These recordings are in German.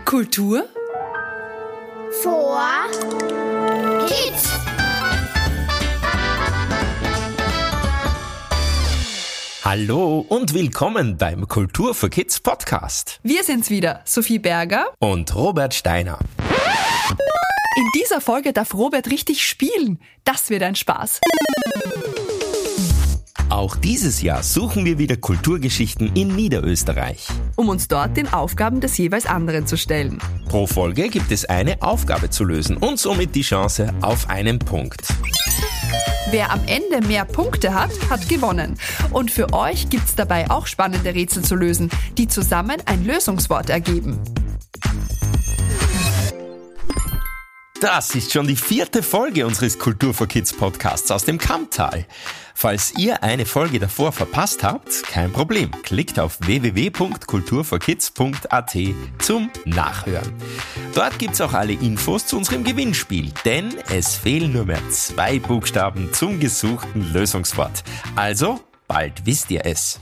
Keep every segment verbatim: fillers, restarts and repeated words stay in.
Kultur vor Kids. Hallo und willkommen beim Kultur für Kids Podcast. Wir sind's wieder, Sophie Berger Und Robert Steiner. In dieser Folge darf Robert richtig spielen. Das wird ein Spaß. Auch dieses Jahr suchen wir wieder Kulturgeschichten in Niederösterreich. Um uns dort den Aufgaben des jeweils anderen zu stellen. Pro Folge gibt es eine Aufgabe zu lösen und somit die Chance auf einen Punkt. Wer am Ende mehr Punkte hat, hat gewonnen. Und für euch gibt's dabei auch spannende Rätsel zu lösen, die zusammen ein Lösungswort ergeben. Das ist schon die vierte Folge unseres Kultur für Kids Podcasts aus dem Kammtal. Falls ihr eine Folge davor verpasst habt, kein Problem. Klickt auf w w w punkt kultur für kids punkt a t zum Nachhören. Dort gibt's auch alle Infos zu unserem Gewinnspiel, denn es fehlen nur mehr zwei Buchstaben zum gesuchten Lösungswort. Also, bald wisst ihr es.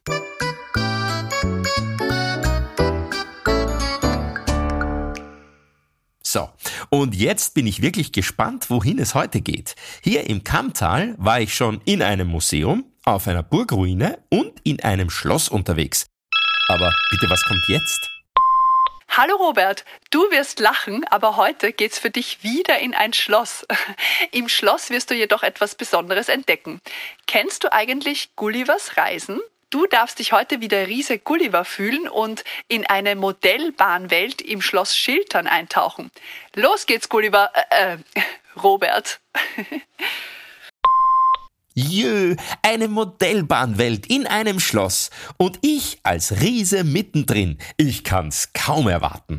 So, und jetzt bin ich wirklich gespannt, wohin es heute geht. Hier im Kammtal war ich schon in einem Museum, auf einer Burgruine und in einem Schloss unterwegs. Aber bitte, was kommt jetzt? Hallo Robert, du wirst lachen, aber heute geht's für dich wieder in ein Schloss. Im Schloss wirst du jedoch etwas Besonderes entdecken. Kennst du eigentlich Gullivers Reisen? Du darfst dich heute wie der Riese Gulliver fühlen und in eine Modellbahnwelt im Schloss Chiltern eintauchen. Los geht's, Gulliver, äh, äh Robert. Jö, eine Modellbahnwelt in einem Schloss. Und ich als Riese mittendrin. Ich kann's kaum erwarten.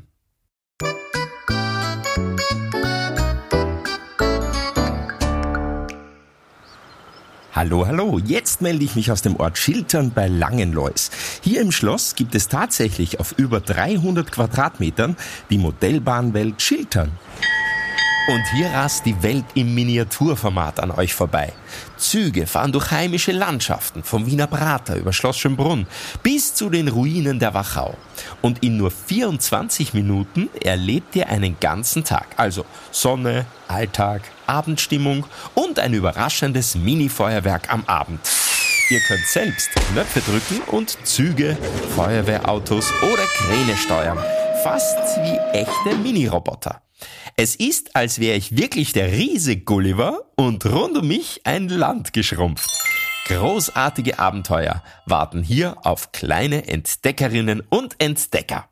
Hallo, hallo, jetzt melde ich mich aus dem Ort Chiltern bei Langenlois. Hier im Schloss gibt es tatsächlich auf über dreihundert Quadratmetern die Modellbahnwelt Chiltern. Und hier rast die Welt im Miniaturformat an euch vorbei. Züge fahren durch heimische Landschaften, vom Wiener Prater über Schloss Schönbrunn bis zu den Ruinen der Wachau. Und in nur vierundzwanzig Minuten erlebt ihr einen ganzen Tag. Also Sonne, Alltag, Abendstimmung und ein überraschendes Mini-Feuerwerk am Abend. Ihr könnt selbst Knöpfe drücken und Züge, Feuerwehrautos oder Kräne steuern. Fast wie echte Mini-Roboter. Es ist, als wäre ich wirklich der Riese Gulliver und rund um mich ein Land geschrumpft. Großartige Abenteuer warten hier auf kleine Entdeckerinnen und Entdecker.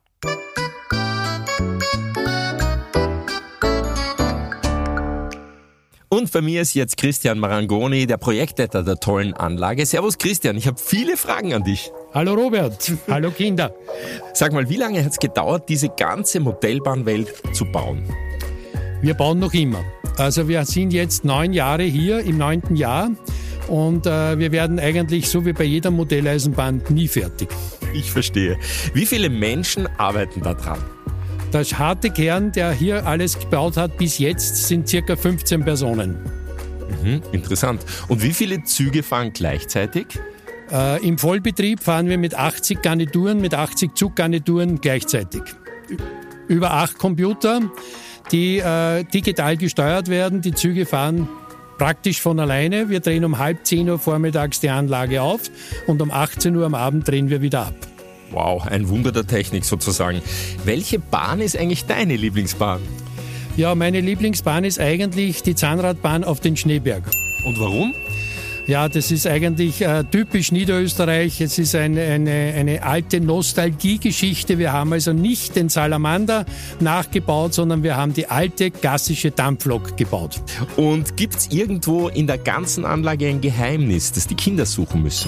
Und bei mir ist jetzt Christian Marangoni, der Projektleiter der tollen Anlage. Servus Christian, ich habe viele Fragen an dich. Hallo Robert, hallo Kinder. Sag mal, wie lange hat es gedauert, diese ganze Modellbahnwelt zu bauen? Wir bauen noch immer. Also wir sind jetzt neun Jahre hier, im neunten Jahr. Und äh, wir werden eigentlich, so wie bei jeder Modelleisenbahn, nie fertig. Ich verstehe. Wie viele Menschen arbeiten da dran? Der harte Kern, der hier alles gebaut hat bis jetzt, sind circa fünfzehn Personen. Mhm, interessant. Und wie viele Züge fahren gleichzeitig? Äh, Im Vollbetrieb fahren wir mit achtzig Garnituren, mit achtzig Zuggarnituren gleichzeitig. Über acht Computer, die äh, digital gesteuert werden. Die Züge fahren praktisch von alleine. Wir drehen um halb zehn Uhr vormittags die Anlage auf und um achtzehn Uhr am Abend drehen wir wieder ab. Wow, ein Wunder der Technik sozusagen. Welche Bahn ist eigentlich deine Lieblingsbahn? Ja, meine Lieblingsbahn ist eigentlich die Zahnradbahn auf den Schneeberg. Und warum? Ja, das ist eigentlich äh, typisch Niederösterreich. Es ist eine, eine, eine alte Nostalgiegeschichte. Wir haben also nicht den Salamander nachgebaut, sondern wir haben die alte klassische Dampflok gebaut. Und gibt's irgendwo in der ganzen Anlage ein Geheimnis, das die Kinder suchen müssen?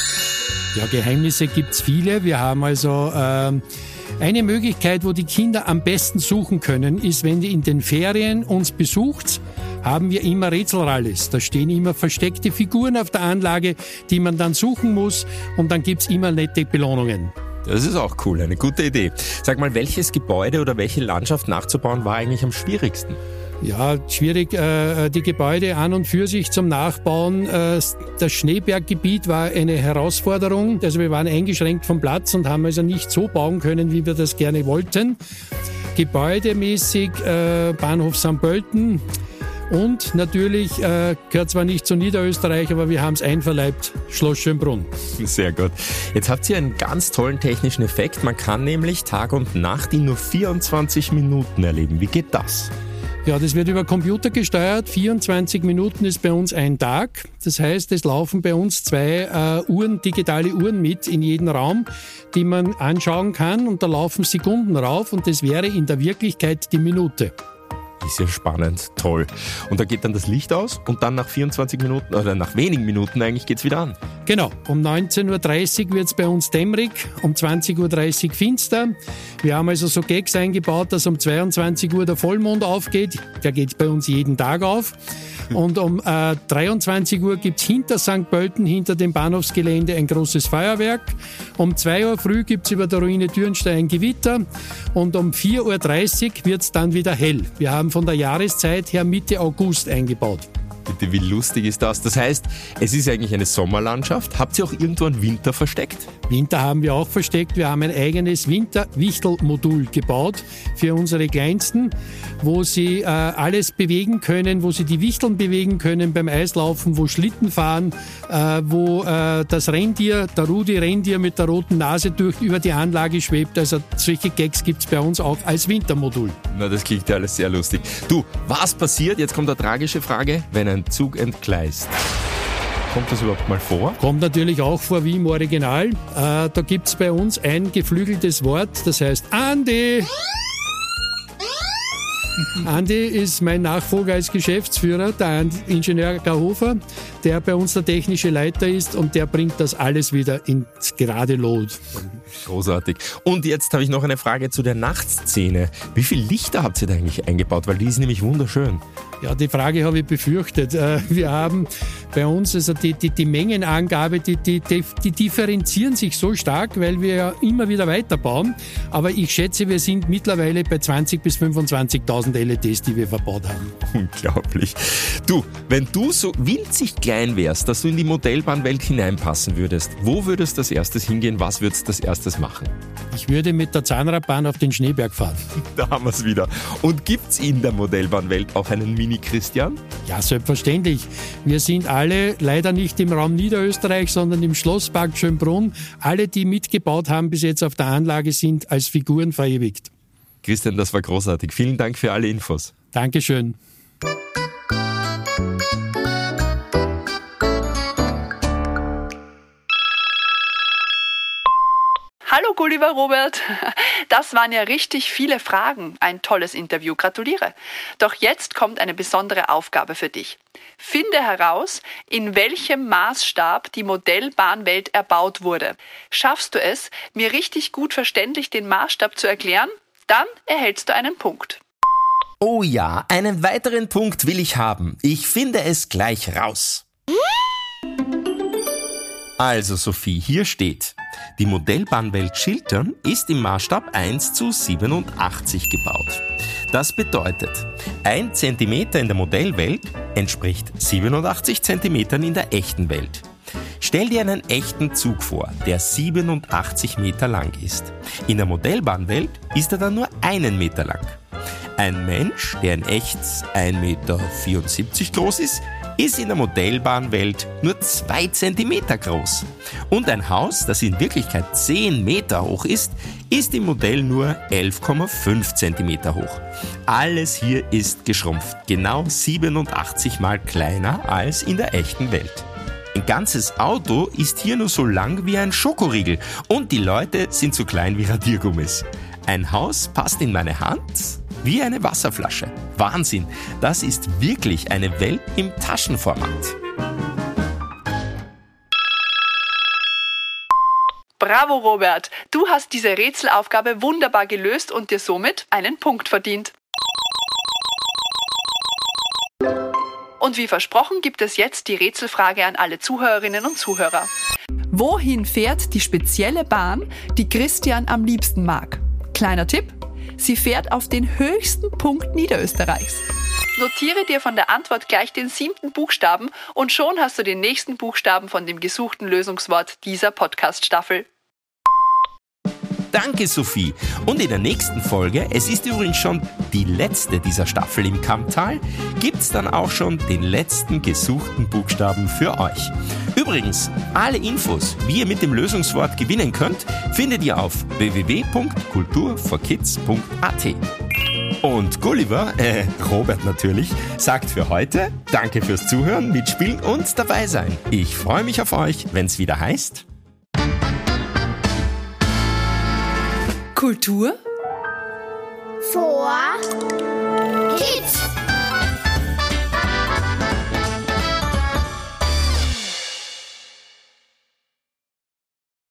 Ja, Geheimnisse gibt's viele. Wir haben also ähm, eine Möglichkeit, wo die Kinder am besten suchen können, ist, wenn ihr in den Ferien uns besucht, haben wir immer Rätselrallies. Da stehen immer versteckte Figuren auf der Anlage, die man dann suchen muss, und dann gibt's immer nette Belohnungen. Das ist auch cool, eine gute Idee. Sag mal, welches Gebäude oder welche Landschaft nachzubauen war eigentlich am schwierigsten? Ja, schwierig, äh, die Gebäude an und für sich zum Nachbauen. Äh, das Schneeberggebiet war eine Herausforderung. Also wir waren eingeschränkt vom Platz und haben also nicht so bauen können, wie wir das gerne wollten. gebäudemäßig äh, Bahnhof Sankt Pölten. Und natürlich äh, gehört zwar nicht zu Niederösterreich, aber wir haben es einverleibt, Schloss Schönbrunn. Sehr gut. Jetzt habt ihr einen ganz tollen technischen Effekt. Man kann nämlich Tag und Nacht in nur vierundzwanzig Minuten erleben. Wie geht das? Ja, das wird über Computer gesteuert. vierundzwanzig Minuten ist bei uns ein Tag. Das heißt, es laufen bei uns zwei äh, Uhren, digitale Uhren mit in jeden Raum, die man anschauen kann. Und da laufen Sekunden rauf und das wäre in der Wirklichkeit die Minute. Ist ja spannend, toll. Und da geht dann das Licht aus und dann nach vierundzwanzig Minuten, oder nach wenigen Minuten eigentlich geht's wieder an. Genau, um neunzehn Uhr dreißig wird es bei uns dämmerig, um zwanzig Uhr dreißig finster. Wir haben also so Gags eingebaut, dass um zweiundzwanzig Uhr der Vollmond aufgeht. Der geht bei uns jeden Tag auf. Und um äh, dreiundzwanzig Uhr gibt es hinter Sankt Pölten, hinter dem Bahnhofsgelände, ein großes Feuerwerk. Um zwei Uhr früh gibt es über der Ruine Dürnstein ein Gewitter. Und um vier Uhr dreißig wird es dann wieder hell. Wir haben von der Jahreszeit her Mitte August eingebaut. Bitte, wie lustig ist das? Das heißt, es ist eigentlich eine Sommerlandschaft. Habt ihr auch irgendwo einen Winter versteckt? Winter haben wir auch versteckt. Wir haben ein eigenes Winter-Wichtel-Modul gebaut für unsere Kleinsten, wo sie äh, alles bewegen können, wo sie die Wichteln bewegen können beim Eislaufen, wo Schlitten fahren, äh, wo äh, das Rentier, der Rudi Rentier mit der roten Nase durch über die Anlage schwebt. Also solche Gags gibt es bei uns auch als Wintermodul. Na, das klingt ja alles sehr lustig. Du, was passiert? Jetzt kommt eine tragische Frage, wenn ein Zug entgleist. Kommt das überhaupt mal vor? Kommt natürlich auch vor wie im Original. Äh, da gibt es bei uns ein geflügeltes Wort, das heißt Andi. Andi ist mein Nachfolger als Geschäftsführer, der Ingenieur Garhofer, der bei uns der technische Leiter ist und der bringt das alles wieder ins gerade Lot. Großartig. Und jetzt habe ich noch eine Frage zu der Nachtszene. Wie viele Lichter habt ihr da eigentlich eingebaut? Weil die ist nämlich wunderschön. Ja, die Frage habe ich befürchtet. Wir haben bei uns, also die, die, die Mengenangabe, die, die, die differenzieren sich so stark, weil wir ja immer wieder weiterbauen. Aber ich schätze, wir sind mittlerweile bei zwanzigtausend bis fünfundzwanzigtausend L E Ds, die wir verbaut haben. Unglaublich. Du, wenn du so winzig klein wärst, dass du in die Modellbahnwelt hineinpassen würdest, wo würdest du als erstes hingehen? Was würdest du als erstes machen? Ich würde mit der Zahnradbahn auf den Schneeberg fahren. Da haben wir es wieder. Und gibt's in der Modellbahnwelt auch einen Mini-Christian? Ja, selbstverständlich. Wir sind alle leider nicht im Raum Niederösterreich, sondern im Schlosspark Schönbrunn. Alle, die mitgebaut haben, bis jetzt auf der Anlage, sind als Figuren verewigt. Christian, das war großartig. Vielen Dank für alle Infos. Dankeschön. Hallo Gulliver Robert, das waren ja richtig viele Fragen. Ein tolles Interview, gratuliere. Doch jetzt kommt eine besondere Aufgabe für dich. Finde heraus, in welchem Maßstab die Modellbahnwelt erbaut wurde. Schaffst du es, mir richtig gut verständlich den Maßstab zu erklären? Dann erhältst du einen Punkt. Oh ja, einen weiteren Punkt will ich haben. Ich finde es gleich raus. Also Sophie, hier steht: Die Modellbahnwelt Schiltern ist im Maßstab eins zu siebenundachtzig gebaut. Das bedeutet, ein Zentimeter in der Modellwelt entspricht siebenundachtzig Zentimetern in der echten Welt. Stell dir einen echten Zug vor, der siebenundachtzig Meter lang ist. In der Modellbahnwelt ist er dann nur einen Meter lang. Ein Mensch, der in echt ein Meter vierundsiebzig groß ist, ist in der Modellbahnwelt nur zwei Zentimeter groß. Und ein Haus, das in Wirklichkeit zehn Meter hoch ist, ist im Modell nur elf Komma fünf Zentimeter hoch. Alles hier ist geschrumpft, genau siebenundachtzig Mal kleiner als in der echten Welt. Ein ganzes Auto ist hier nur so lang wie ein Schokoriegel und die Leute sind so klein wie Radiergummis. Ein Haus passt in meine Hand wie eine Wasserflasche. Wahnsinn, das ist wirklich eine Welt im Taschenformat. Bravo Robert, du hast diese Rätselaufgabe wunderbar gelöst und dir somit einen Punkt verdient. Und wie versprochen gibt es jetzt die Rätselfrage an alle Zuhörerinnen und Zuhörer. Wohin fährt die spezielle Bahn, die Christian am liebsten mag? Kleiner Tipp: Sie fährt auf den höchsten Punkt Niederösterreichs. Notiere dir von der Antwort gleich den siebten Buchstaben und schon hast du den nächsten Buchstaben von dem gesuchten Lösungswort dieser Podcast-Staffel. Danke, Sophie. Und in der nächsten Folge, es ist übrigens schon die letzte dieser Staffel im Kamptal, gibt's dann auch schon den letzten gesuchten Buchstaben für euch. Übrigens, alle Infos, wie ihr mit dem Lösungswort gewinnen könnt, findet ihr auf w w w punkt kultur for kids punkt a t. Und Gulliver, äh, Robert natürlich, sagt für heute Danke fürs Zuhören, Mitspielen und dabei sein. Ich freue mich auf euch, wenn's wieder heißt Kultur vor Kids.